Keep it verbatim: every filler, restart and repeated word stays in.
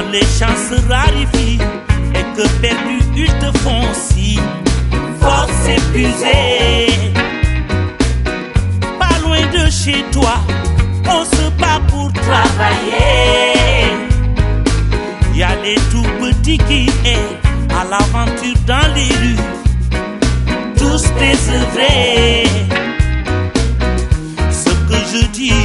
les chances raréfient et que perdu ils te font si force épuisée. Pas loin de chez toi, on se bat pour travailler. Y a les tout petits qui est à l'aventure dans les rues, tous désœuvrés. Ce que je dis